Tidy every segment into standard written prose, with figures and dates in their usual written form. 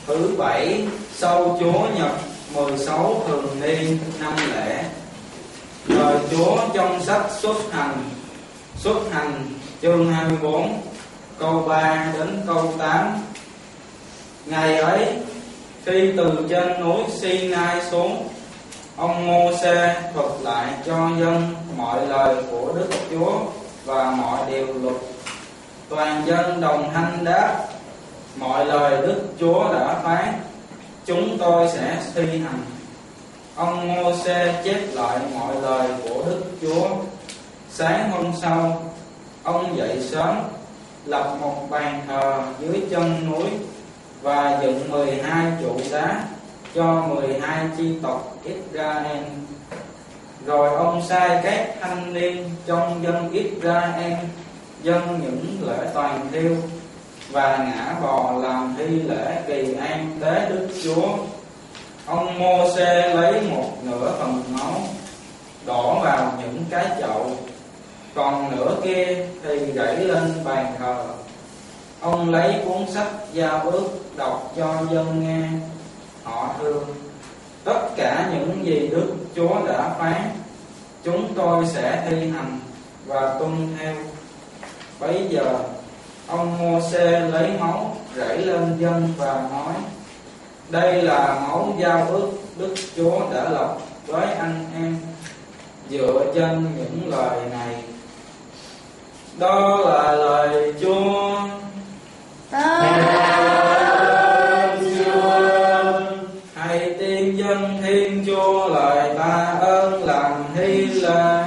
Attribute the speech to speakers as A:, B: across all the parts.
A: Thứ bảy, sau Chúa nhập 16 thường niên năm lễ. Lời Chúa trong sách Xuất Hành chương 24 câu 3 đến câu 8. Ngày ấy, khi từ trên núi Sinai xuống, ông Mô-sê thuật lại cho dân mọi lời của Đức Chúa và mọi điều luật. Toàn dân đồng thanh đáp: mọi lời Đức Chúa đã phán, chúng tôi sẽ thi hành. Ông Mô-sê chép lại mọi lời của Đức Chúa. Sáng hôm sau, ông dậy sớm, lập một bàn thờ dưới chân núi và dựng 12 trụ đá cho 12 chi tộc Israel. Rồi ông sai các thanh niên trong dân Israel dâng những lễ toàn thiêu và ngã bò làm thi lễ kỳ an tế Đức Chúa. Ông Mô-sê lấy một nửa phần máu đổ vào những cái chậu, còn nửa kia thì rải lên bàn thờ. Ông lấy cuốn sách giao ước đọc cho dân nghe. Họ thưa: tất cả những gì Đức Chúa đã phán, chúng tôi sẽ thi hành và tuân theo. Bấy giờ ông Mô-sê lấy máu rải lên dân và nói: đây là máu giao ước Đức Chúa đã lập với anh em. Dựa trên những lời này, đó là lời Chúa. Hãy tiên dân Thiên Chúa lời ta ơn làm hy lễ.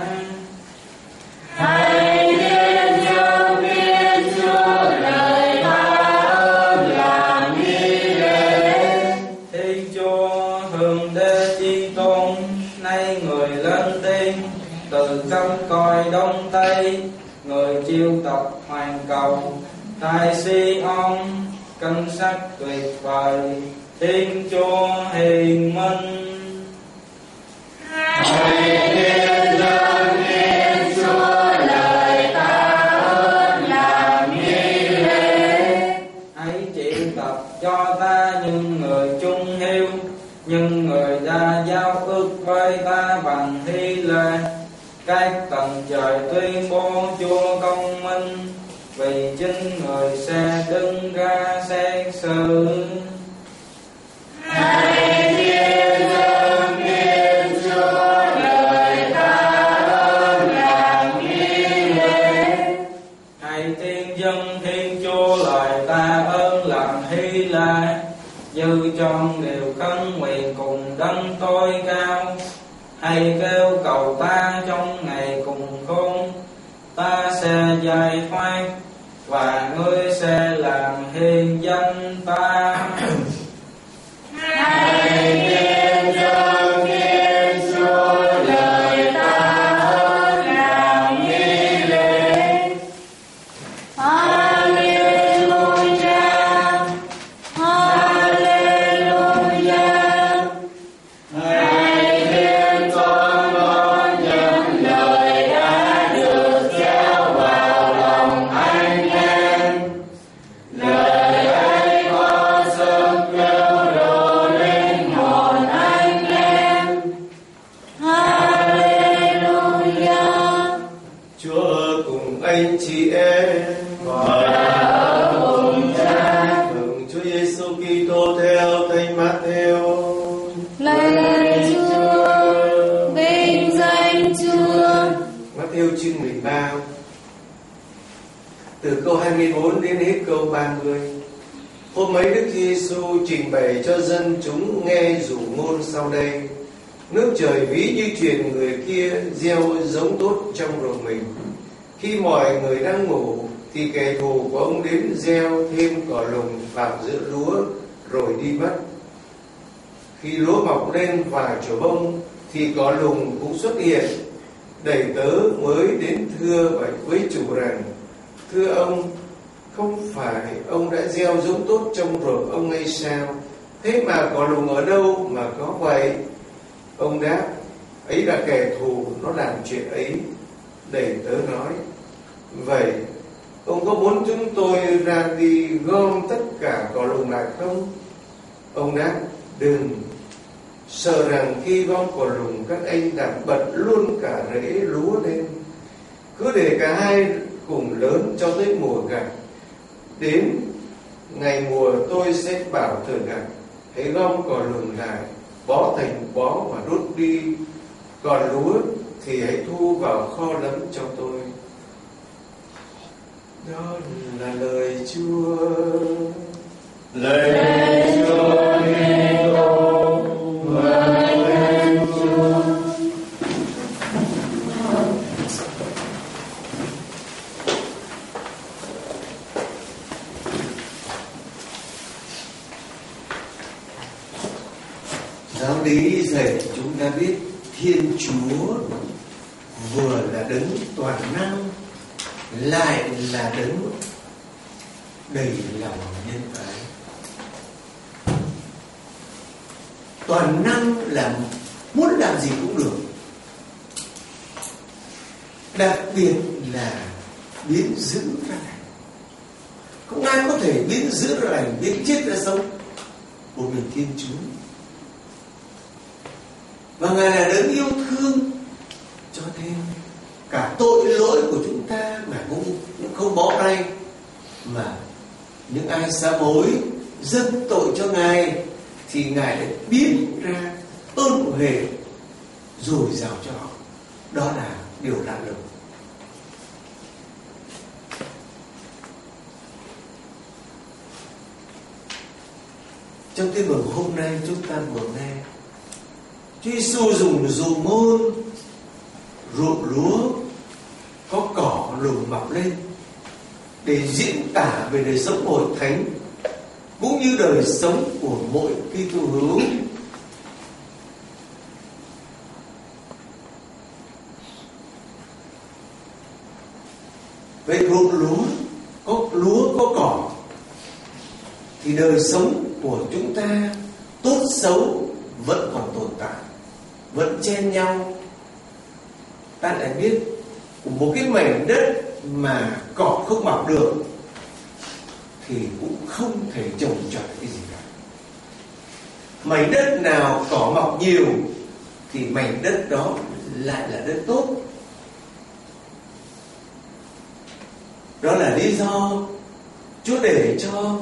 B: Hãy tiên dân Thiên Chúa lời ta ơn làm hy lễ.
A: Thiên Chúa Thượng Đế Chi Tôn, nay người lên tiên từ khắp cõi đông tây, người chiêu tập hoàn cầu tại Si-on, cân sắc tuyệt vời, Thiên Chúa hiền minh.
B: Hãy tiên dân Thiên Chúa lời ta ơn làm hy lễ.
A: Hãy triệu tập cho ta những người trung hiếu, những người đã giao ước với ta bằng hy lễ. Các tầng trời tuyên bố Chúa công minh, vì chính người sẽ đứng ra xét xử.
B: Hãy tiên dân Thiên Chúa lời ta ơn làm hy lễ.
A: Hãy tiên dân Thiên Chúa lời ta ơn làm hy lễ. Dư trong điều khấn nguyện cùng đấng tối cao. Hãy kêu cầu ta trong ngày cùng khôn. Ta sẽ giải thoát và ngươi sẽ làm hiền danh ta.
B: Hãy tiên dân Thiên Chúa lời ta ơn làm hy lễ. Hallelujah, Hallelujah. Hãy thiên con đón nhận lời đã được gieo vào lòng anh em. Lời ấy có sức kêu đồ linh hồn anh em. Hallelujah.
C: Chúa ở cùng anh chị em
B: Và cùng cha.
C: Thượng Chúa Giêsu Kitô theo Thánh Mát-thêu.
B: Lạy Chúa, vinh danh Chúa.
C: Mát-thêu chương 13 từ câu 24 đến hết câu 30. Hôm ấy Đức Giêsu trình bày cho dân chúng nghe dụ ngôn sau đây. Nước trời ví như truyền người kia gieo giống tốt trong ruộng mình. Khi mọi người đang ngủ thì kẻ thù của ông đến gieo thêm cỏ lùng vào giữa lúa rồi đi mất. Khi lúa mọc lên và trổ bông thì cỏ lùng cũng xuất hiện. Đầy tớ mới đến thưa với chủ rằng: thưa ông, không phải ông đã gieo giống tốt trong ruộng ông hay sao? Thế mà cỏ lùng ở đâu mà có vậy? Ông đáp: ấy là kẻ thù nó làm chuyện ấy. Đầy tớ nói: vậy ông có muốn chúng tôi ra đi gom tất cả cỏ lùng lại không? Ông đáp: đừng, sợ rằng khi gom cỏ lùng các anh đã bật luôn cả rễ lúa lên. Cứ để cả hai cùng lớn cho tới mùa gặt. Đến ngày mùa tôi sẽ bảo thợ gặt: hãy gom cỏ lùng lại, bó thành bó và đốt đi. Còn lúa thì hãy thu vào kho lẫm cho tôi. Đó là lời Chúa.
B: Lời Chúa Kitô, vâng lời Chúa.
C: Giáo lý dạy chúng ta biết Thiên Chúa vừa là đấng toàn năng, lại là đấng đầy lòng nhân ái. Toàn năng là muốn làm gì cũng được, đặc biệt là biến dữ ra lành. Không ai có thể biến dữ ra lành, biến chết ra sống, một mình Thiên Chúa. Và Ngài là đấng yêu thương, cho nên cả tội lỗi của chúng ta Ngài cũng không bó tay, mà những ai sám hối dâng tội cho Ngài thì Ngài đã biến ra ơn huệ dồi dào cho họ. Đó là điều lạ lùng. Trong tin mừng hôm nay chúng ta vừa nghe Chúa Giêsu dùng dụ ngôn ruộng lúa có cỏ lùng mọc lên để diễn tả về đời sống hội thánh cũng như đời sống của mỗi Kitô hữu. Vậy ruộng lúa có cỏ thì đời sống của chúng ta tốt xấu vẫn còn tồn tại, vẫn chen nhau. Ta lại biết một cái mảnh đất mà cỏ không mọc được thì cũng không thể trồng trọt cái gì cả. Mảnh đất nào cỏ mọc nhiều thì mảnh đất đó lại là đất tốt. Đó là lý do Chúa để cho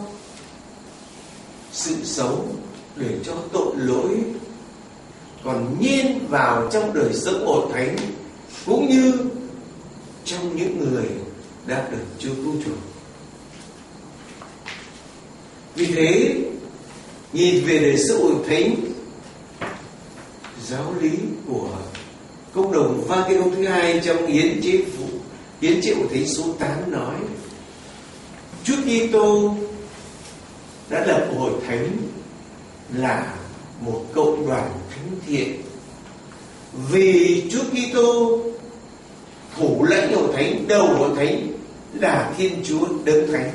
C: sự xấu, để cho tội lỗi còn nhiên vào trong đời sống hội thánh cũng như trong những người đã được Chúa cứu chuộc. Vì thế, nhìn về đời sống hội thánh, giáo lý của Công đồng Vatican thứ hai trong hiến chế hội thánh số 8 nói: Chúa Kitô đã lập hội thánh là một cộng đoàn thánh thiện, vì Chúa Kitô thủ lãnh hội thánh, đầu hội thánh là Thiên Chúa đấng thánh.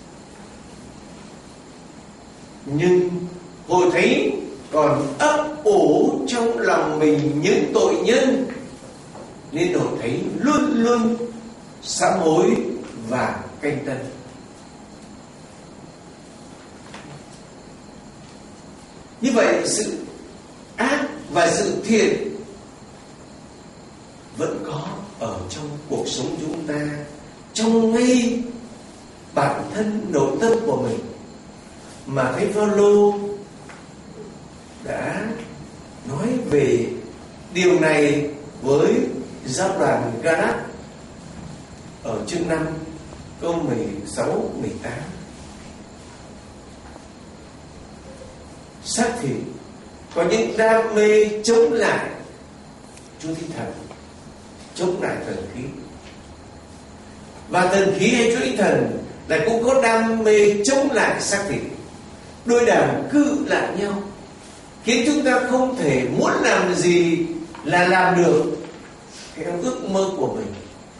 C: Nhưng hội thánh còn ấp ủ trong lòng mình những tội nhân, nên hội thánh luôn luôn sám hối và canh tân. Như vậy sự ác và sự thiện vẫn có ở trong cuộc sống chúng ta, trong ngay bản thân nội tâm của mình, mà Thánh Phaolô đã nói về điều này với giáo đoàn Galat ở chương 5 câu 16, 18. Xác thịt có những đam mê chống lại Chúa Thánh Thần, chống lại thần khí, và thần khí hay Chúa Thánh Thần lại cũng có đam mê chống lại xác thịt, đôi đảng cự lại nhau, khiến chúng ta không thể muốn làm gì là làm được theo ước mơ của mình.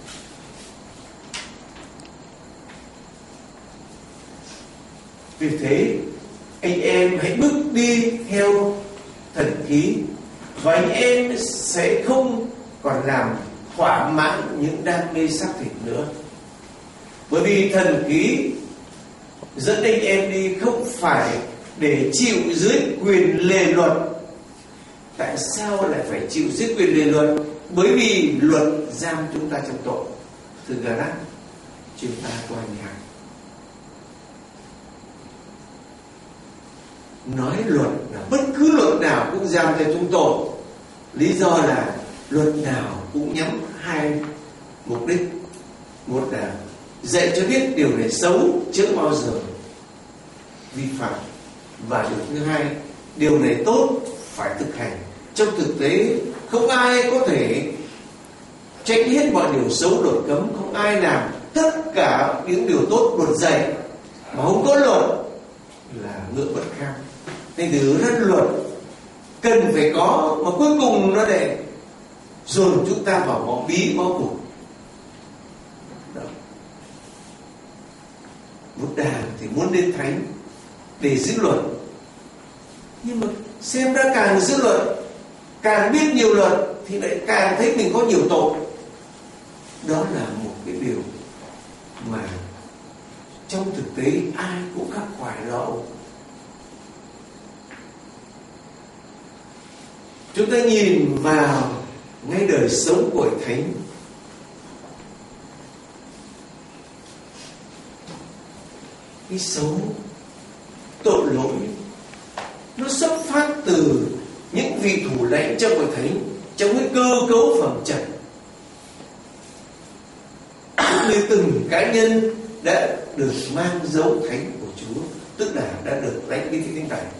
C: Vì thế anh em hãy bước đi theo thần khí, và anh em sẽ không còn làm thỏa mãn những đam mê xác thịt nữa. Bởi vì thần khí dẫn anh em đi không phải để chịu dưới quyền lề luật. Tại sao lại phải chịu dưới quyền lề luật? Bởi vì luật giam chúng ta trong tội. Từ Galat chương 3 câu 22 nói luật là bất cứ luật nào cũng giam cho chúng tội. Lý do là luật nào cũng nhắm hai mục đích. Một là dạy cho biết điều này xấu, chớ bao giờ vi phạm. Và điều thứ hai, điều này tốt phải thực hành. Trong thực tế không ai có thể tránh hết mọi điều xấu luật cấm. Không ai làm tất cả những điều tốt luật dạy mà không có luật là ngựa bất kham. Nên từ rất luật cần phải có, mà cuối cùng nó để dồn chúng ta vào bó bí bó buộc. Một đàn thì muốn đến thánh để giữ luật, nhưng mà xem ra càng giữ luật, càng biết nhiều luật thì lại càng thấy mình có nhiều tội. Đó là một cái điều mà trong thực tế ai cũng khắc khoải đâu. Chúng ta nhìn vào ngay đời sống của thánh, cái xấu tội lỗi nó xuất phát từ những vị thủ lãnh trong hội thánh, trong cái cơ cấu phẩm chất, cũng như từng cá nhân đã được mang dấu thánh của Chúa, tức là đã được lãnh bí thánh tẩy.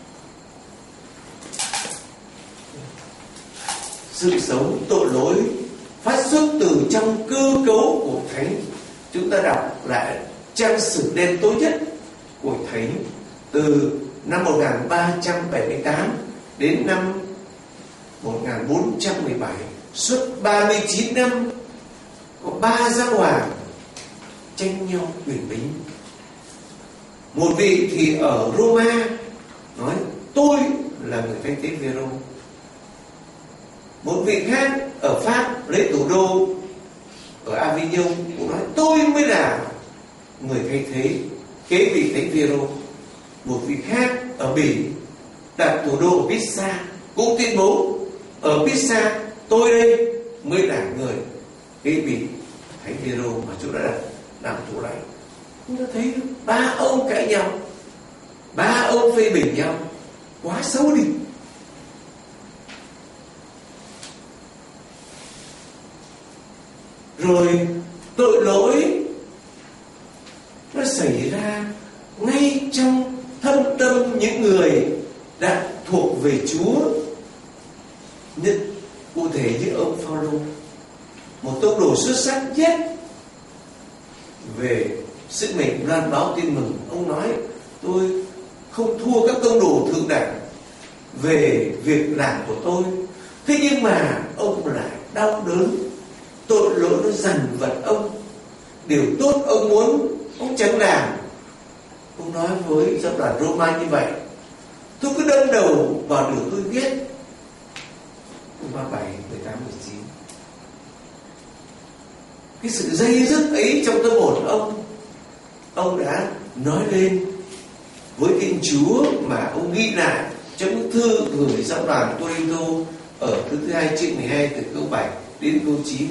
C: Sự xấu tội lỗi phát xuất từ trong cơ cấu của thánh. Chúng ta đọc lại trang sử đen tối nhất của thánh từ năm 1378 đến năm 1417, suốt 39 năm có 3 giáo hoàng tranh nhau quyền bính. Một vị thì ở Roma nói tôi là người thay thế Phêrô. Một vị khác ở Pháp lấy thủ đô ở Avignon cũng nói tôi mới là người thay thế kế vị thánh Phêrô. Một vị khác ở Bỉ đặt thủ đô ở Pisa cũng tuyên bố ở Pisa tôi đây mới là người kế vị thánh Phêrô mà Chúa đã đặt làm thủ lãnh. Chúng ta thấy 3 ông cãi nhau, 3 ông phê bình nhau, quá xấu đi. Rồi tội lỗi nó xảy ra ngay trong thâm tâm những người đã thuộc về Chúa. Nhất cụ thể như ông Phaolô, một tông đồ xuất sắc nhất về sức mạnh loan báo tin mừng. Ông nói tôi không thua các tông đồ thượng đẳng về việc làm của tôi. Thế nhưng mà ông lại đau đớn, tội lỗi nó dằn vặt ông. Điều tốt ông muốn ông chẳng làm. Ông nói với giáo đoàn Roma như vậy: tôi cứ đâm đầu vào điều tôi viết. 37, 18, 19. Cái sự dây dứt ấy trong tâm hồn ông đã nói lên với Thiên Chúa mà ông ghi lại trong bức thư gửi giáo đoàn Corinto ở thứ 2 chương 12 từ câu 7 đến câu 9.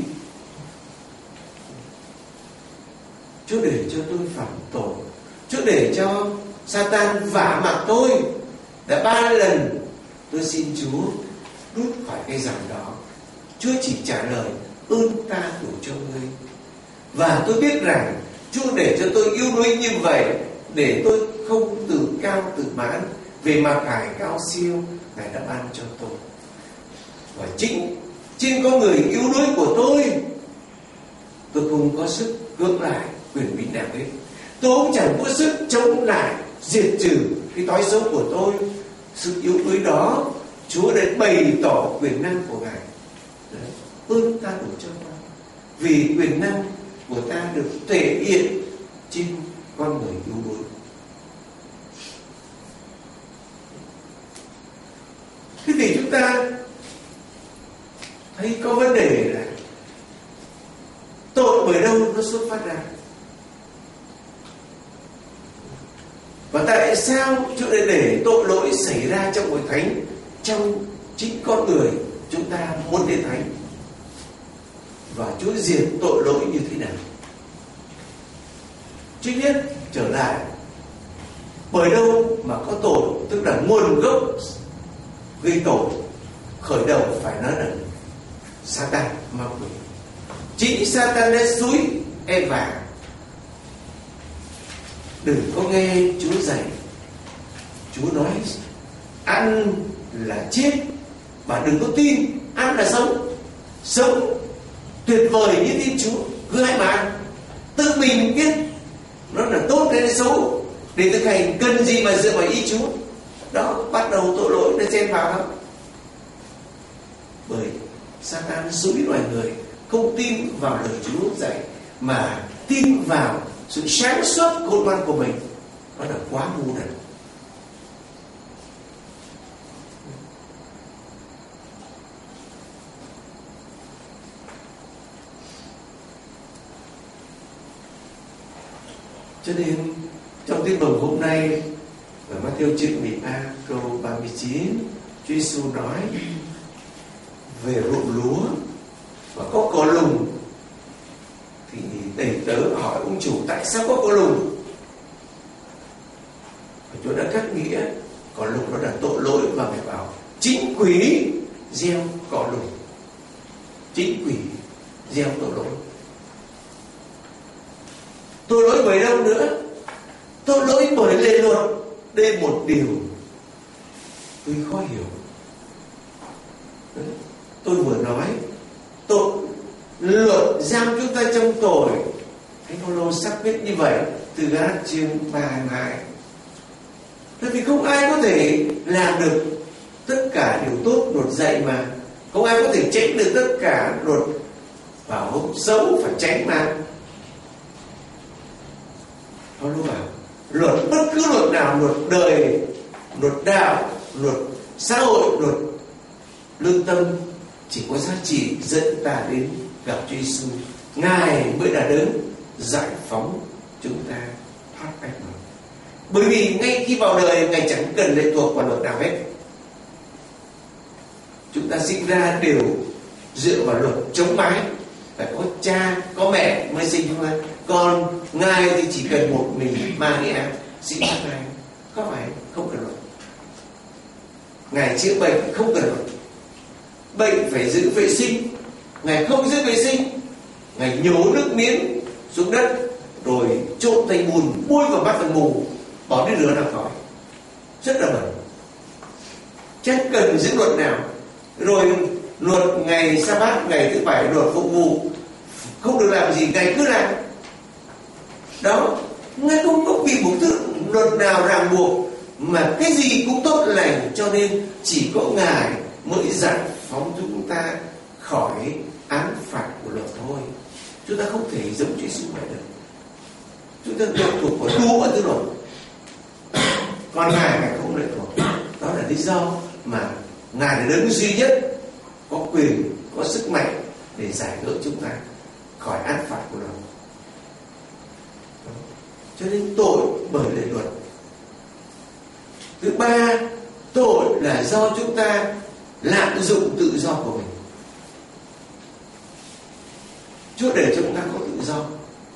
C: Chúa để cho tôi phạm tội, Chúa để cho Satan vả mặt tôi. Đã 3 lần tôi xin Chúa rút khỏi cái rằng đó. Chúa chỉ trả lời ơn ta đủ cho ngươi. Và tôi biết rằng Chúa để cho tôi yếu đuối như vậy để tôi không tự cao tự mãn về mặt hải cao siêu Ngài đã ban cho tôi. Và chính có người yếu đuối của tôi không có sức cưỡng lại quyền bính nào hết. Tôi cũng chẳng có sức chống lại diệt trừ cái thói xấu của tôi. Sự yếu đuối đó Chúa đã bày tỏ quyền năng của Ngài. Đấy, ơn ta đủ cho ta, vì quyền năng của ta được thể hiện trên con người yếu đuối. Thế thì chúng ta thấy có vấn đề là tội bởi đâu nó xuất phát ra, và tại tại sao Chúa lại để tội lỗi xảy ra trong hội thánh, trong chính con người chúng ta muốn đến thánh? Và Chúa diệt tội lỗi như thế nào? Trước nhất trở lại, bởi đâu mà có tội, tức là nguồn gốc gây tội, khởi đầu phải nói là Satan, ma quỷ. Chính Satan đã xúi Eva. Đừng có nghe Chúa dạy. Chúa nói ăn là chết, và đừng có tin ăn là sống. Sống tuyệt vời như tin Chúa, cứ hãy mà ăn. Tự mình biết nó là tốt hay là xấu để thực hành, cần gì mà dựa vào ý Chúa. Đó, bắt đầu tội lỗi nó chen vào đó. Bởi Satan xúi loài người không tin vào lời Chúa dạy, mà tin vào sự sáng suốt khôn ngoan của mình. Nó là quá ngu đần. Cho nên trong tin mừng hôm nay ở Matthew chương 13 câu 39, Chúa Giêsu nói về ruộng lúa và có cỏ lùng. Thì đầy tớ hỏi ông chủ tại sao có cỏ lùng? Chúa đã cắt nghĩa cỏ lùng nó là tội lỗi, và phải bảo chính quỷ gieo cỏ lùng. Chính quỷ gieo tội lỗi. Tội lỗi bởi đâu nữa? Tội lỗi bởi lệ luật. Đây một điều tôi khó hiểu. Tôi vừa nói tội luật giam chúng ta trong tội. Thánh Phaolô xác biết như vậy từ Galatia chương 3:2. Tại vì không ai có thể làm được tất cả điều tốt luật dạy mà. Không ai có thể tránh được tất cả luật bảo xấu phải tránh mà. Phaolô bảo luật, bất cứ luật nào, luật đời, luật đạo, luật xã hội, luật lương tâm, chỉ có giá trị dẫn ta đến gặp Chúa Giêsu. Ngài mới đã đến giải phóng chúng ta thoát ách luật. Bởi vì ngay khi vào đời, Ngài chẳng cần lệ thuộc vào luật nào hết. Chúng ta sinh ra đều dựa vào luật chống mái, phải có cha có mẹ mới sinh chúng ta. Còn Ngài thì chỉ cần một mình Maria sinh ra Ngài, có phải không cần luật. Ngài chữa bệnh không cần luật. Bệnh phải giữ vệ sinh, Ngài không giữ vệ sinh. Ngài nhổ nước miếng xuống đất rồi trộn thành bùn bôi vào mắt thằng mù, bỏ đi rửa là khỏi. Rất là bẩn, chẳng cần giữ luật nào. Rồi luật ngày sa bát, ngày thứ bảy, luật phục vụ không được làm gì, Ngài cứ làm. Đó, Ngài không có bị một thứ luật nào ràng buộc, mà cái gì cũng tốt lành. Cho nên chỉ có Ngài mới giải phóng chúng ta khỏi án phạt của luật thôi. Chúng ta không thể giống Chúa Giêsu vậy được. Chúng ta lệ thuộc vào đủ mọi thứ luật, còn Ngài không lệ thuộc. Đó là lý do mà Ngài là đấng duy nhất có quyền, có sức mạnh để giải gỡ chúng ta khỏi án phạt của luật. Cho nên tội bởi lệ luật. Thứ ba, tội là do chúng ta lạm dụng tự do của mình. Chúa để cho chúng ta có tự do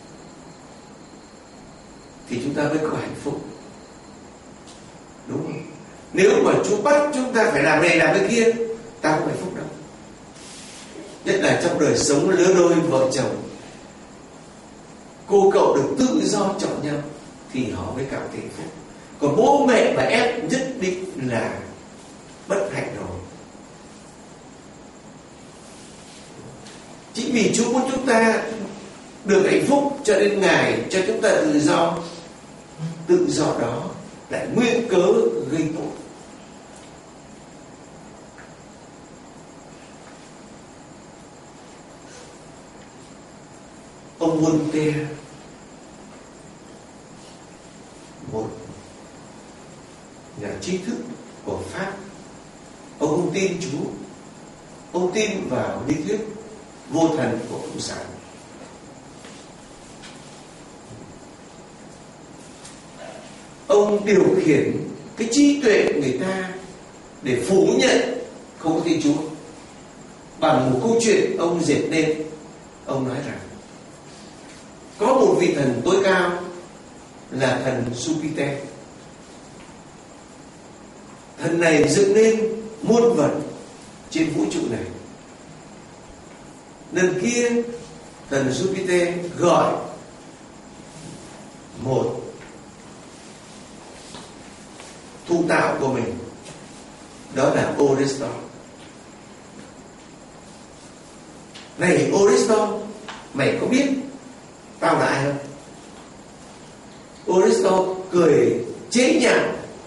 C: thì chúng ta mới có hạnh phúc, đúng không? Nếu mà Chúa bắt chúng ta phải làm này làm cái kia, ta không hạnh phúc đâu. Nhất là trong đời sống lứa đôi vợ chồng, cô cậu được tự do chọn nhau thì họ mới cảm thấy hạnh phúc. Còn bố mẹ và ép nhất định là bất hạnh rồi. Chính vì Chúa muốn chúng ta được hạnh phúc, cho nên Ngài cho chúng ta tự do. Tự do đó lại nguyên cớ gây tội. Ông Voltaire, một nhà trí thức của Pháp, ông không tin Chúa, ông tin vào lý thuyết vô thần của Cộng sản. ông điều khiển cái trí tuệ của người ta để phủ nhận không có Thiên Chúa. Bằng một câu chuyện ông dệt nên, ông nói rằng có một vị thần tối cao là thần Jupiter. Thần này dựng nên muôn vật trên vũ trụ này. Lần kia thần Jupiter gọi một thủ tạo của mình, đó là Orestes. Này Orestes, mày có biết tao là ai không? Orestes cười chế nhạo: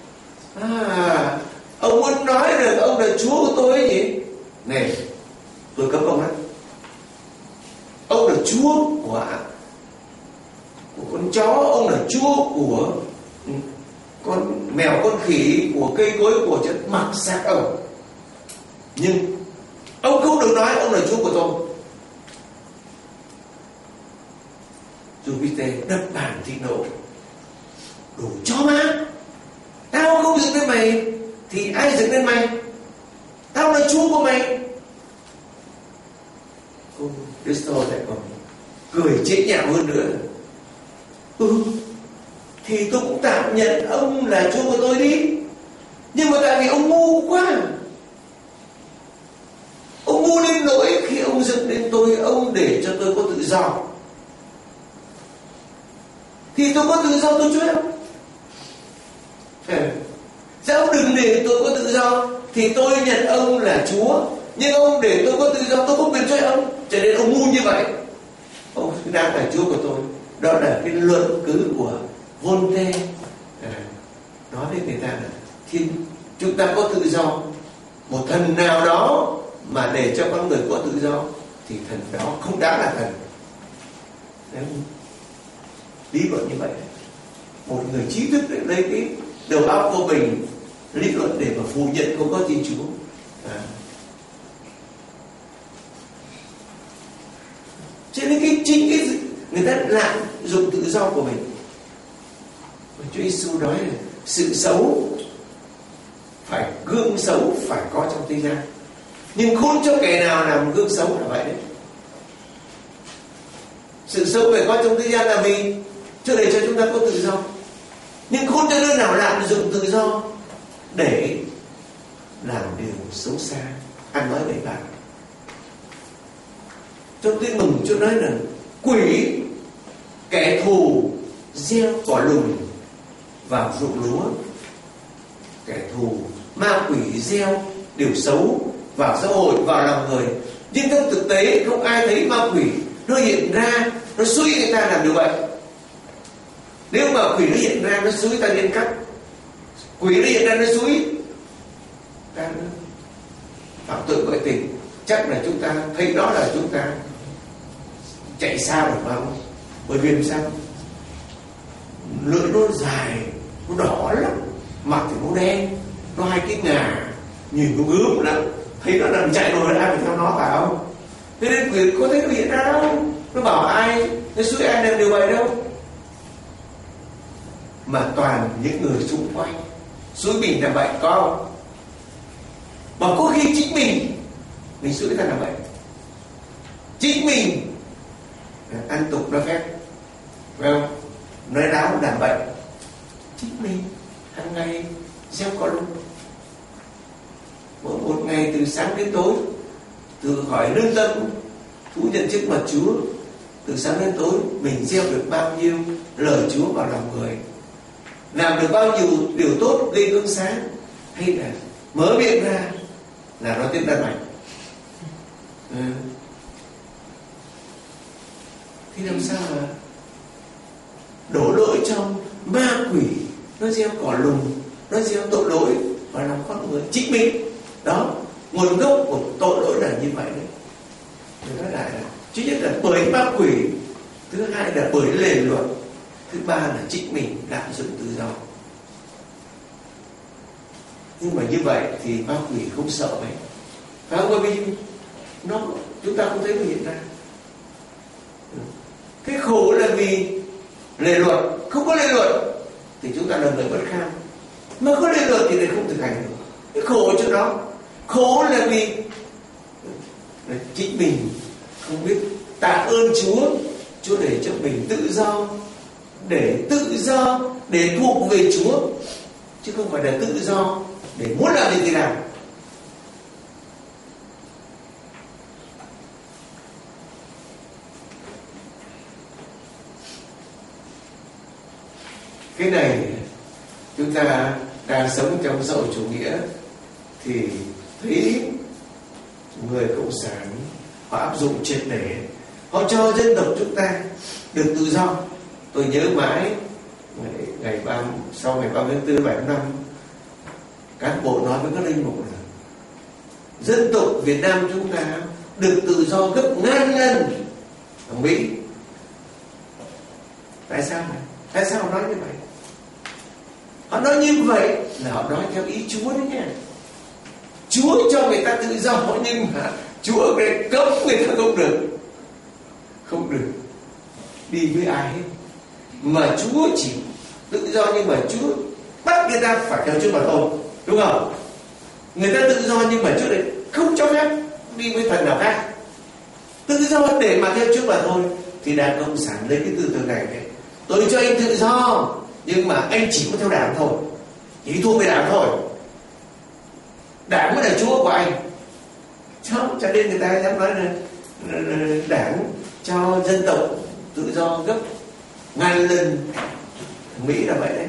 C: ông muốn nói rằng ông là Chúa của tôi ấy nhỉ? Này, tôi cấm ông đó. Ông là Chúa của con chó, ông là Chúa của con mèo, con khỉ, của cây cối, của chất mặc xác ông. Nhưng ông không được nói ông là Chúa của tôi. Jupiter đập bàn thì nổ: đồ chó má, tao không dựng lên mày thì ai dựng lên mày? Tao là Chúa của mày. Christo lại còn cười chế nhạo hơn nữa: thì tôi cũng tạm nhận ông là Chúa của tôi đi. Nhưng mà tại vì ông ngu quá, ông ngu đến nỗi khi ông dựng lên tôi, ông để cho tôi có tự do. Thì tôi có tự do tôi chuối ông. Sao ông đừng để tôi có tự do thì tôi nhận ông là Chúa, nhưng ông để tôi có tự do, tôi không quyền chuối ông. Cho nên ông ngu như vậy, ông đang là Chúa của tôi. Đó là cái luận cứ của Voltaire. Nói với người ta là chúng ta có tự do. Một thần nào đó mà để cho con người có tự do thì thần đó không đáng là thần. Đấy. Lý luận như vậy, một người trí thức để lấy cái đầu óc của mình lý luận để mà phủ nhận không có Thiên Chúa. Cho nên chính cái người ta lạm dụng tự do của mình. Chúa Giêsu nói là sự xấu phải, gương xấu phải có trong thế gian, nhưng khốn cho kẻ nào làm gương xấu là vậy đấy. Sự xấu phải có trong thế gian là vì cho để cho chúng ta có tự do, nhưng khốn cho đứa nào lạm dụng tự do để làm điều xấu xa, ăn nói bậy bạ. Trong Tin Mừng Chúa nói là quỷ, kẻ thù gieo cỏ lùn vào ruộng lúa. Kẻ thù, ma quỷ gieo điều xấu vào xã hội, vào lòng người. Nhưng trong thực tế không ai thấy ma quỷ nó hiện ra, nó xúi người ta làm điều vậy. Nếu mà quỷ nó hiện ra, nó xúi ta liên cắt. Quỷ nó hiện ra, nó xúi ta phạm tội ngoại tình, chắc là chúng ta thấy đó là chúng ta chạy xa được không? Bởi vì làm sao? Lưỡi nó dài, nó đỏ lắm, mặt thì nó đen, nó hai cái ngà, nhìn nó gớm lắm, thấy nó đang chạy rồi ai phải theo nó phải không? Thế nên quỷ có thấy nó hiện ra đâu, nó bảo ai, nó xúi ai làm điều vậy đâu, mà toàn những người xung quanh xúi mình làm vậy, có không? Mà có khi chính mình xúi người ta làm vậy, chính mình ăn tục nói phép, phải không? Nói láo làm vậy, chính mình hàng ngày gieo cỏ lúa. Mỗi một ngày từ sáng đến tối, từ khỏi lương tâm thú nhận trước mặt Chúa, từ sáng đến tối mình gieo được bao nhiêu lời Chúa vào lòng người, làm được bao nhiêu điều tốt lên gương sáng, hay là mở miệng ra là nói tiếng Đan Mạch. Thì làm sao mà đổ lỗi cho ma quỷ nó gieo cỏ lùn, nó gieo tội lỗi vào lòng con người, chính mình đó. Nguồn gốc của tội lỗi là như vậy đấy. Tôi nói lại là thứ nhất là bởi ma quỷ, thứ hai là bởi lề luật, thứ ba là chính mình lạm dụng tự do. Nhưng mà như vậy thì ma quỷ không sợ vậy, phải không? Bởi vì chúng ta không thấy nó hiện ra. Cái khổ là vì lề luật, không có lề luật thì chúng ta là người bất mà có lên luật thì lại không thực hành được. Cái khổ chỗ đó. Khổ là vì chính mình không biết tạ ơn Chúa. Chúa để cho mình tự do, để thuộc về Chúa, chứ không phải là tự do để muốn làm gì thì làm. Cái này chúng ta đang sống trong xã hội chủ nghĩa thì thấy người cộng sản họ áp dụng triệt để, họ cho dân tộc chúng ta được tự do. Tôi nhớ mãi sau ngày 30 tháng 4 7 năm, cán bộ nói với các linh mục là dân tộc Việt Nam chúng ta được tự do gấp ngàn lần ở Mỹ. Tại sao họ nói như vậy? Họ nói như vậy là họ nói theo ý Chúa đấy nha. Chúa cho người ta tự do, nhưng mà Chúa cái cấm người ta không được đi với ai hết. Mà Chúa chỉ tự do, nhưng mà Chúa bắt người ta phải theo Chúa mà thôi, đúng không? Người ta tự do nhưng mà Chúa lại không cho phép đi với thần nào khác. Tự do để mà theo Chúa mà thôi. Thì Đảng Cộng sản lấy cái tư tưởng này đấy. Tôi cho anh tự do, nhưng mà anh chỉ có theo Đảng thôi, chỉ thuộc về Đảng thôi. Đảng mới là Chúa của anh. Cho nên người ta dám nói là Đảng cho dân tộc tự do gấp ngàn lần. Mỹ là vậy đấy.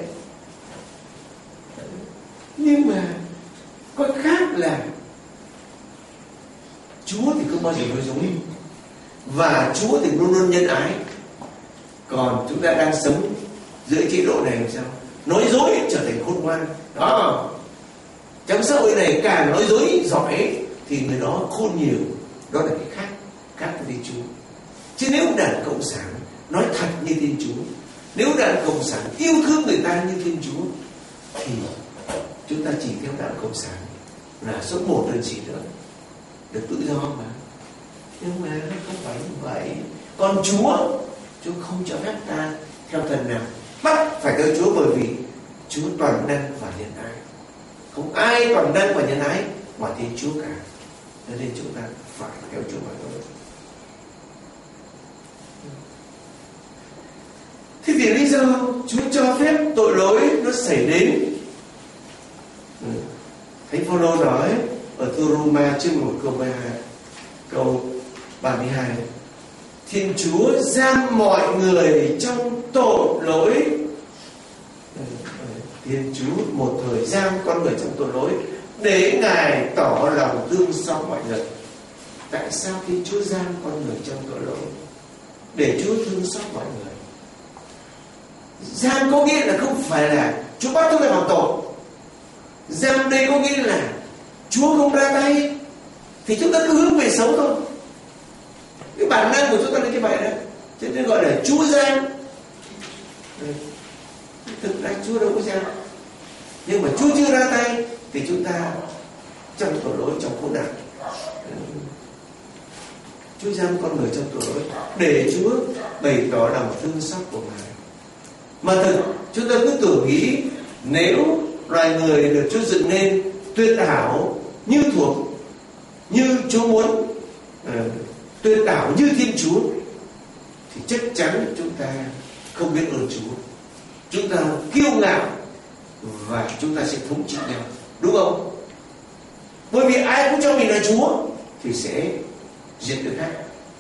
C: Nhưng mà có khác là Chúa thì không bao giờ nói dối, và Chúa thì luôn luôn nhân ái. Còn chúng ta đang sống dưới chế độ này làm sao? Nói dối trở thành khôn ngoan. Đó. Trong xã hội này càng nói dối giỏi thì người đó khôn nhiều. Đó là cái khác với Thiên Chúa. Chứ nếu Đảng Cộng sản nói thật như Thiên Chúa, nếu Đảng Cộng sản yêu thương người ta như Thiên Chúa, thì chúng ta chỉ theo Đảng Cộng sản là số 1 đơn chỉ nữa, được tự do mà. Nhưng mà nó không phải như vậy. Còn Chúa không cho phép ta theo thần nào, bắt phải theo Chúa, bởi vì Chúa toàn năng và nhân ái. Không ai toàn năng và nhân ái ngoài Thiên Chúa cả. Cho nên chúng ta phải theo Chúa mà thôi. Thế thì lý do Chúa cho phép tội lỗi nó xảy đến. Thánh Phaolô nói ở thư Roma chương 1 câu 32: Thiên Chúa giam mọi người trong tội lỗi. Thiên Chúa một thời giam con người trong tội lỗi để Ngài tỏ lòng thương xót mọi người. Tại sao Thiên Chúa giam con người trong tội lỗi? Để Chúa thương xót mọi người. Giam có nghĩa là không phải là Chúa bắt chúng ta phạm tội. Giam đây có nghĩa là Chúa không ra tay, thì chúng ta cứ hướng về xấu thôi. Cái bản năng của chúng ta là như vậy đấy. Cho nên gọi là Chúa giam. Thực ra Chúa đâu có giam, nhưng mà Chúa chưa ra tay thì chúng ta trong tội lỗi, trong khốn nạn. Chúa giam con người trong tội lỗi để Chúa bày tỏ lòng thương xót của Ngài. Mà thực chúng ta cứ tưởng nghĩ nếu loài người được Chúa dựng nên tuyệt ảo như thuộc như Chúa muốn, tuyệt ảo như Thiên Chúa, thì chắc chắn chúng ta không biết ơn Chúa. Chúng ta kiêu ngạo và chúng ta sẽ thống trị nhau, đúng không? Bởi vì ai cũng cho mình là Chúa thì sẽ giết người khác.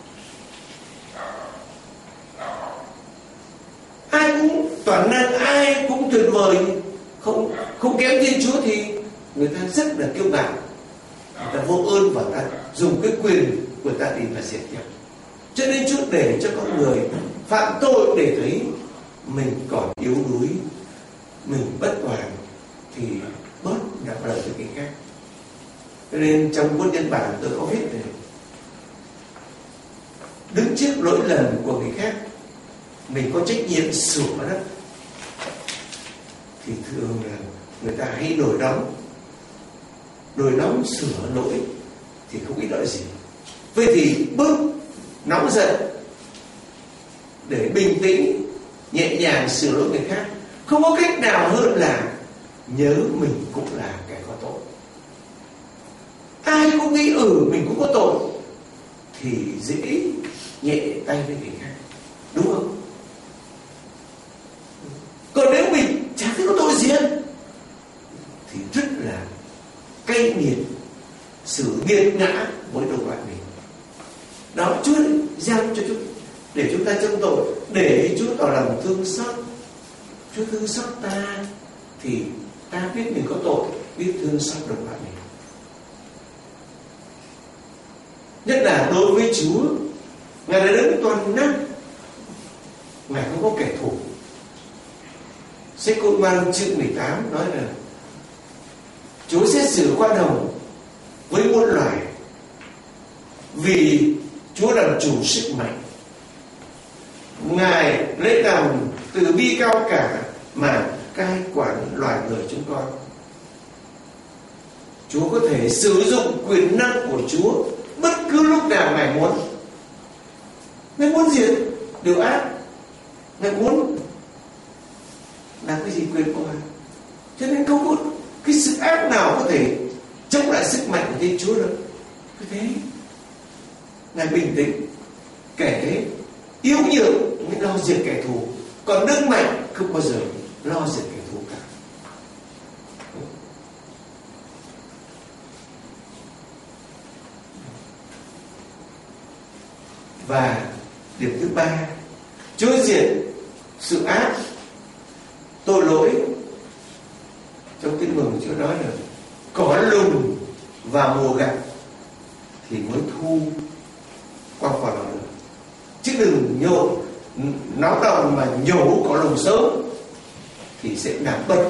C: Ai cũng toàn năng, ai cũng tuyệt vời, không kém Thiên Chúa, thì người ta rất là kiêu ngạo, người ta vô ơn, và ta dùng cái quyền của ta để mà diệt nhau. Cho nên Chúa để cho con người phạm tội để thấy mình còn yếu đuối, mình bất toàn, thì bớt đáp lời cho người khác. Cho nên trong cuốn nhân bản tôi có viết này: đứng trước lỗi lầm của người khác, mình có trách nhiệm sửa đó. Thì thường là người ta hay nổi nóng sửa lỗi thì không ít lợi gì. Vậy thì bước nóng giận để bình tĩnh nhẹ nhàng sửa lỗi người khác, không có cách nào hơn là nhớ mình cũng là kẻ có tội. Ai cũng nghĩ mình cũng có tội thì dễ nhẹ tay với người khác, đúng không? Còn nếu mình chả thấy có tội gì hết thì rất là cay nghiệt, sự nghiệt ngã với đồng loại mình. Đó, Chúa giao cho chúng để chúng ta trong tội, để Chúa tỏ lòng thương xót. Chúa thương xót ta thì ta biết mình có tội, biết thương xót đồng loại mình. Nhất là đối với Chúa, Ngài là đấng toàn năng, Ngài không có kẻ thù. Sách Côn Ngoan chương 18 nói là Chúa xét xử khoan hồng với muôn loài, vì Chúa làm chủ sức mạnh. Ngài lấy lòng từ bi cao cả mà cai quản loài người chúng con. Chúa có thể sử dụng quyền năng của Chúa bất cứ lúc nào Ngài muốn. Ngài muốn diệt điều ác, Ngài muốn làm cái gì quyền của Ngài. Cho nên không có cái sự ác nào có thể chống lại sức mạnh của Thiên Chúa được. Cứ thế Ngài bình tĩnh, kẻ yếu nhược mới lo diệt kẻ thù, còn đức mạnh không bao giờ lo diệt kẻ thù cả. Và điểm thứ ba, Chúa diệt sự ác, tội lỗi. Trong Tin Mừng Chúa nói là có lùng và mùa gặt thì mới thu quăng vào lòng được, chứ đừng náo động mà nhổ có lùng sớm thì sẽ làm bật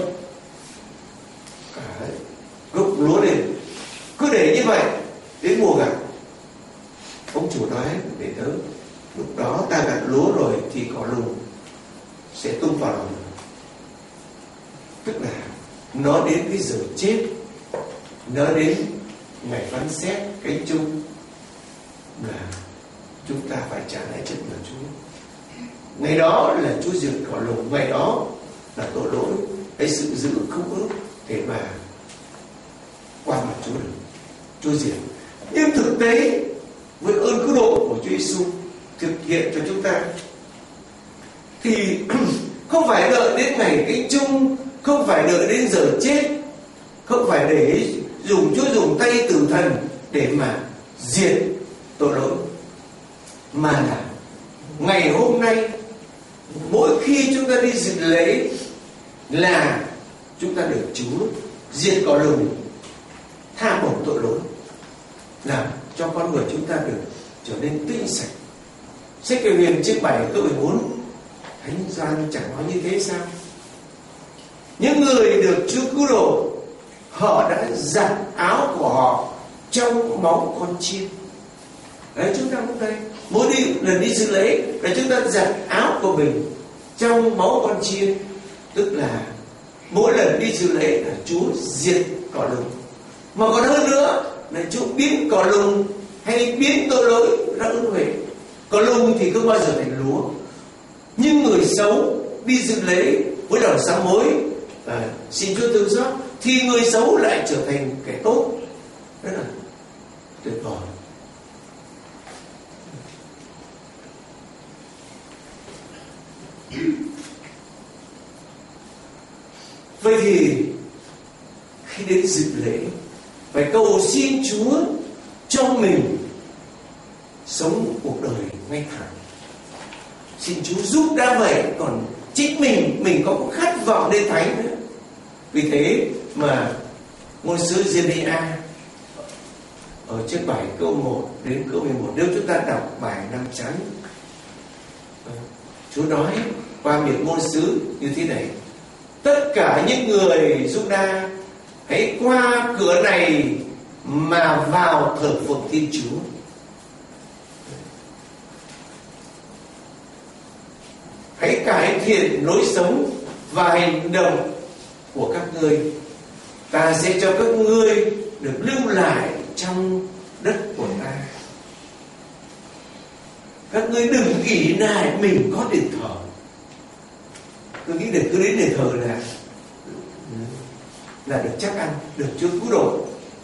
C: cả gốc lúa lên. Cứ để như vậy đến mùa gặt, ông chủ nói để tớ, lúc đó ta gặt lúa rồi thì có lùng sẽ tung vào lòng. Tức là nó đến cái giờ chết, nó đến ngày phán xét cái chung là chúng ta phải trả lại chất của Chúa. Ngày đó là Chúa diệt cỏ lùng, ngày đó là tội lỗi, cái sự giữ không ước để mà qua mặt Chúa được, Chúa diệt. Nhưng thực tế với ơn cứu độ của Chúa Giêsu thực hiện cho chúng ta thì không phải đợi đến ngày cái chung, không phải đợi đến giờ chết, không phải để Chúa dùng tay tử thần để mà diệt tội lỗi, mà là ngày hôm nay mỗi khi chúng ta đi dự lễ là chúng ta được Chúa diệt cỏ lùng, tha bổng tội lỗi, làm cho con người chúng ta được trở nên tinh sạch. Sách Kỷ Huyền chương 7 câu 14, Thánh Gioan chẳng nói như thế sao? Những người được Chúa cứu độ, họ đã giặt áo của họ trong máu con chiên. Đấy, chúng ta cũng đây, mỗi lần đi dự lễ là chúng ta giặt áo của mình trong máu con chiên. Tức là mỗi lần đi dự lễ là Chúa diệt cỏ lùng, mà còn hơn nữa là Chúa biến cỏ lùng hay biến tội lỗi ra ơn huệ. Cỏ lùng thì không bao giờ thành lúa, nhưng người xấu đi dự lễ với lòng sám hối xin Chúa thương xót thì người xấu lại trở thành kẻ tốt. Rất là tuyệt vời. Vậy thì khi đến dự lễ phải cầu xin Chúa cho mình sống cuộc đời ngay thẳng, xin Chúa giúp đã vậy, còn chính mình có khát vọng đến thánh nữa. Vì thế mà ngôn sứ Giê-rê-a ở chương 7 câu 1 đến câu 11, nếu chúng ta đọc bài năm chánh, Chúa nói qua miệng ngôn sứ như thế này: tất cả những người Giu-đa hãy qua cửa này mà vào thờ phượng Thiên Chúa. Hãy cải thiện lối sống và hành động của các ngươi. Ta sẽ cho các ngươi được lưu lại trong đất của ta. Các ngươi đừng ỷ lại mình có đền thờ. Tôi nghĩ để cứ đến đền thờ là là được chắc ăn, được Chúa cứu độ.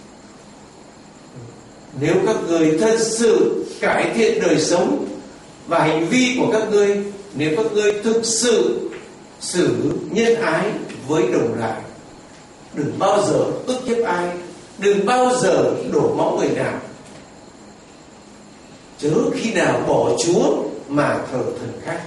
C: Nếu các người thật sự cải thiện đời sống và hành vi của các ngươi, nếu các ngươi thực sự xử nhân ái với đồng loại, đừng bao giờ ức hiếp ai, đừng bao giờ đổ máu người nào, chớ khi nào bỏ Chúa mà thờ thần khác.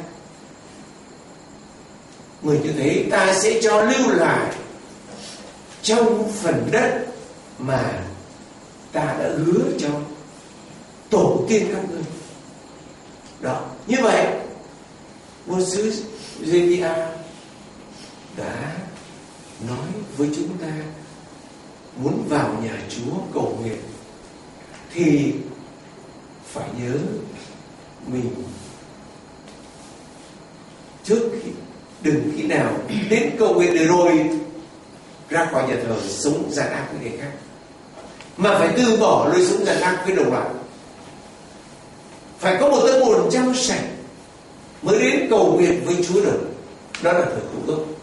C: Người như thế ta sẽ cho lưu lại trong phần đất mà ta đã hứa cho tổ tiên các ngươi. Đó, như vậy ngôn sứ Jeremia đã nói với chúng ta, muốn vào nhà Chúa cầu nguyện thì phải nhớ mình trước khi, đừng khi nào đến cầu nguyện để rồi ra khỏi nhà thờ sống gian ác với người khác, mà phải từ bỏ lối sống gian ác với đồng loại. Phải có một tâm hồn trong sạch mới đến cầu nguyện với Chúa được. Đó là thời cứu ước.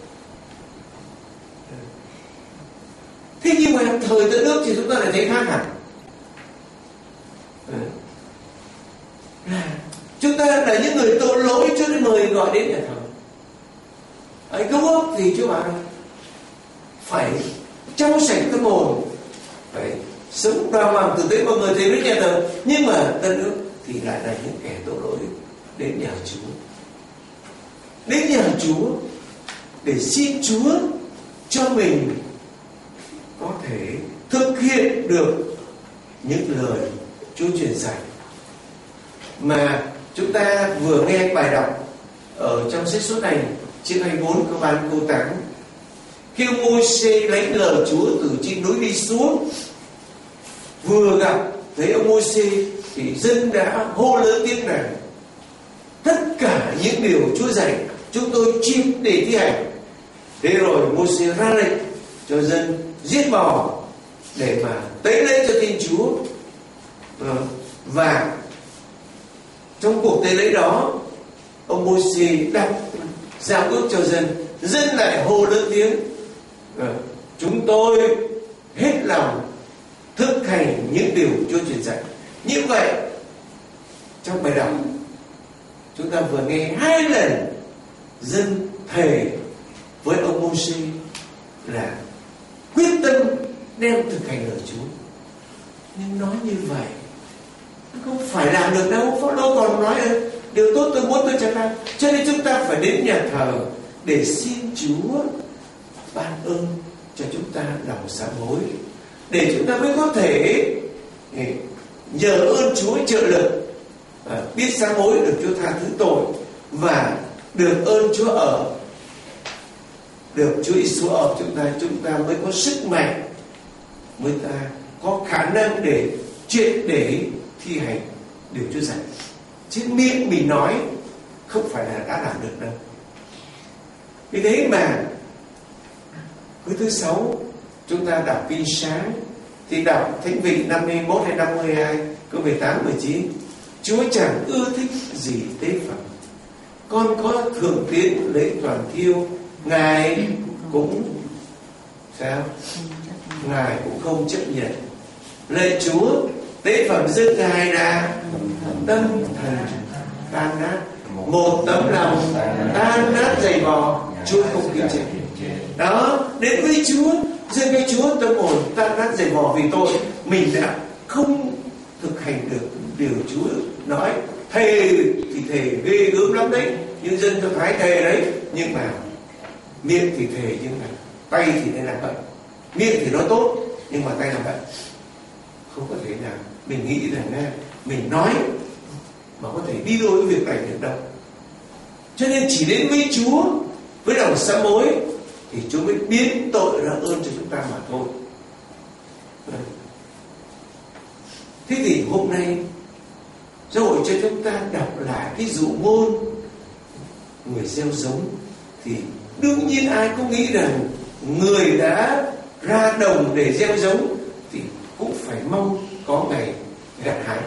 C: Thế nhưng mà thời tự nước thì chúng ta lại thấy khác hẳn. Chúng ta là những người tội lỗi cho nên mời gọi đến nhà thờ. Cứu ước thì Chúa bảo phải trong sạch tâm hồn, phải sống đàng hoàng tử tế, mọi người thấy đến nhà thờ. Nhưng mà đất nước thì lại là những kẻ tội lỗi đến nhà Chúa, đến nhà Chúa để xin Chúa cho mình có thể thực hiện được những lời Chúa truyền dạy. Mà chúng ta vừa nghe bài đọc ở trong sách Xuất Hành chương 24 câu 3 câu 8, khi ông Môi-se lấy lời Chúa từ trên núi đi xuống, vừa gặp thấy ông Môi-se thì dân đã hô lớn tiếng rằng: tất cả những điều Chúa dạy chúng tôi triệt để thi hành. Thế rồi Môi-se ra lệnh cho dân giết bò để mà tế lễ cho Thiên Chúa. Và trong cuộc tế lễ đó, ông Môi-se đọc giao ước cho dân, dân lại hô lớn tiếng: chúng tôi hết lòng thực hành những điều Chúa truyền dạy. Như vậy trong bài đọc chúng ta vừa nghe 2 lần dân thề với ông Môi-se là quyết tâm đem thực hành lời Chúa. Nhưng nói như vậy không phải làm được đâu. Phao-lô còn nói điều tốt tôi muốn tôi chẳng làm. Cho nên chúng ta phải đến nhà thờ để xin Chúa ban ơn cho chúng ta lòng sám hối, để chúng ta mới có thể nhờ ơn Chúa trợ lực, biết sám hối, được Chúa tha thứ tội và được ơn Chúa ở, được Chúa Giêsu ở chúng ta mới có sức mạnh, mới ta có khả năng để triệt để thi hành điều Chúa dạy. Chứ miệng mình nói không phải là đã làm được đâu. Vì thế mà cuối thứ 6 chúng ta đọc kinh sáng thì đọc Thánh Vị 51 hay 52 câu 18 19. Chúa chẳng ưa thích gì tế phẩm, con có thường tiến lễ toàn thiêu, Ngài cũng sao? Ngài cũng không chấp nhận. Lạy Chúa, tế phẩm dân Ngài là tâm thần tan nát, một tấm lòng tan nát dày vò, Chúa không kính trọng. Đó, đến với Chúa, dâng với Chúa tâm hồn tan nát dày vò vì tội mình đã không thực hành được điều Chúa nói. Thề thì thề ghê gớm lắm đấy, nhưng dân cho Thái thề đấy, nhưng mà miệng thì thề, nhưng mà tay thì nên làm bậy. Miệng thì nói tốt nhưng mà tay làm bậy. Không có thể nào mình nghĩ rằng mình nói mà có thể đi đôi với việc này được đâu. Cho nên chỉ đến với Chúa với lòng sám hối thì Chúa mới biến tội ra ơn cho chúng ta mà thôi. Thế thì hôm nay giáo hội cho chúng ta đọc lại cái dụ ngôn người gieo giống, thì đương nhiên ai cũng nghĩ rằng người đã ra đồng để gieo giống thì cũng phải mong có ngày gặt hái.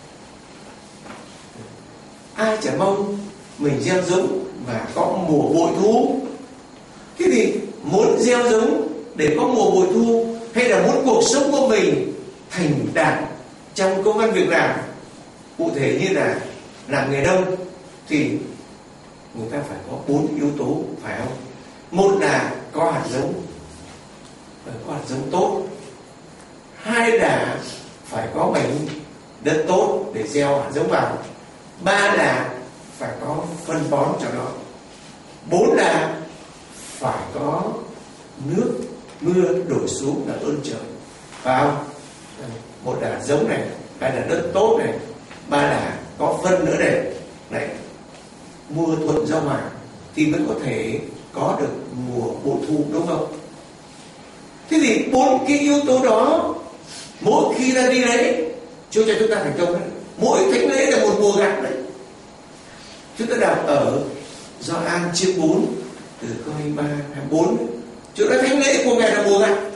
C: Ai chả mong mình gieo giống và có mùa bội thu. Thế thì muốn gieo giống để có mùa bội thu, hay là muốn cuộc sống của mình thành đạt trong công ăn việc làm, cụ thể như là làm nghề nông, thì người ta phải có 4 yếu tố, phải không? Một là có hạt giống, có hạt giống tốt. Hai là phải có mảnh đất tốt để gieo hạt giống vào. Ba là phải có phân bón cho nó. 4 là phải có nước mưa đổ xuống là ơn trời, phải không? Một là giống này, hai là đất tốt này, ba là có phân nữa này, mưa thuận gió hòa thì mới có thể có được mùa bội thu, đúng không? Thế thì 4 cái yếu tố đó, mỗi khi ra đi lễ, Chúa cho chúng ta thành công đấy. Mỗi thánh lễ là một mùa gặt đấy. Chúng ta đọc ở Gioan chương 4 từ câu 23, 24, Chúa nói thánh lễ của Ngài là mùa gặt.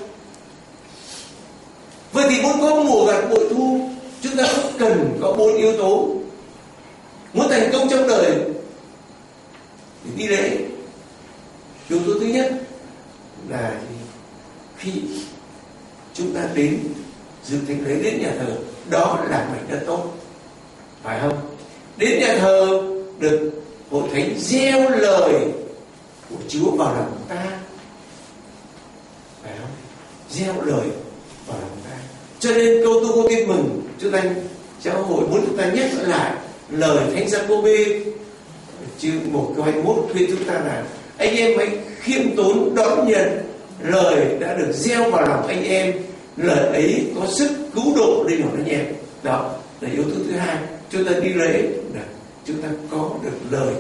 C: Vậy thì muốn có mùa gặt bội thu, chúng ta cũng cần có 4 yếu tố. Muốn thành công trong đời thì đi lễ. Yếu tố thứ nhất là khi chúng ta đến dự thánh lễ, đến nhà thờ, đó là mảnh đất tốt, phải không? Đến nhà thờ được hội thánh gieo lời của Chúa vào lòng ta, phải không? Gieo lời vào lòng ta. Cho nên câu tôi có tin mừng, chúng ta giáo hội muốn chúng ta nhắc lại lời Thánh Giacôbê chương 1 câu 21 khuyên chúng ta là anh em hãy khiêm tốn đón nhận lời đã được gieo vào lòng anh em, lời ấy có sức cứu độ linh hồn anh em. Đó là yếu tố thứ hai. Chúng ta đi lễ là chúng ta có được lời,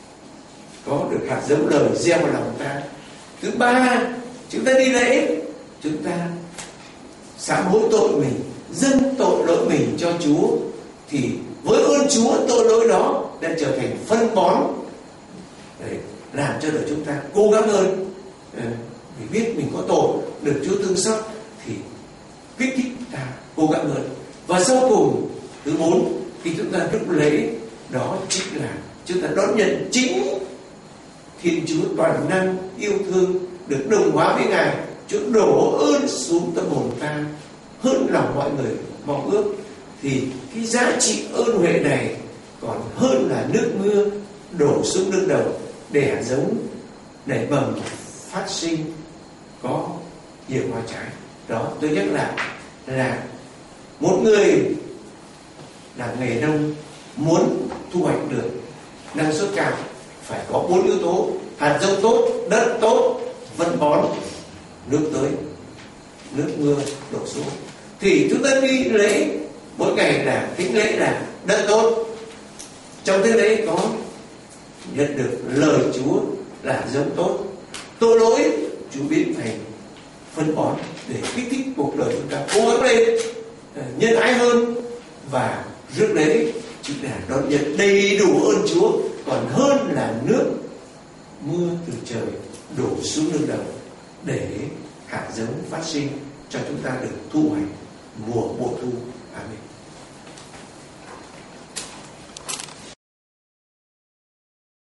C: có được hạt giống lời gieo vào lòng ta. Thứ ba, chúng ta đi lễ, chúng ta sám hối tội mình, dâng tội lỗi mình cho Chúa, thì với ơn Chúa tội lỗi đó đã trở thành phân bón để làm cho đời chúng ta cố gắng hơn, vì biết mình có tội, được Chúa thương xót thì kích thích ta cố gắng hơn. Và sau cùng, thứ 4, khi chúng ta rước lễ, đó chính là chúng ta đón nhận chính Thiên Chúa toàn năng yêu thương, được đồng hóa với Ngài. Chúa đổ ơn xuống tâm hồn ta hơn lòng mọi người mong ước, thì cái giá trị ơn huệ này còn hơn là nước mưa đổ xuống nương đầu, đẻ giống, nảy mầm, phát sinh, có nhiều hoa trái. Đó, tôi nhắc lại là một người làm nghề nông muốn thu hoạch được năng suất cao phải có 4 yếu tố: hạt giống tốt, đất tốt, phân bón, nước tưới, nước mưa đổ xuống. Thì chúng ta đi lễ mỗi ngày là thánh lễ là đất tốt, trong thế lễ có nhận được lời Chúa là giống tốt, tội lỗi Chúa biến thành phân bón để kích thích cuộc đời chúng ta cố gắng lên, nhân ái hơn. Và rước lễ chính là đón nhận đầy đủ ơn Chúa, còn hơn là nước mưa từ trời đổ xuống nương đầu để hạt giống phát sinh cho chúng ta được thu hoạch mùa bội thu. Amen.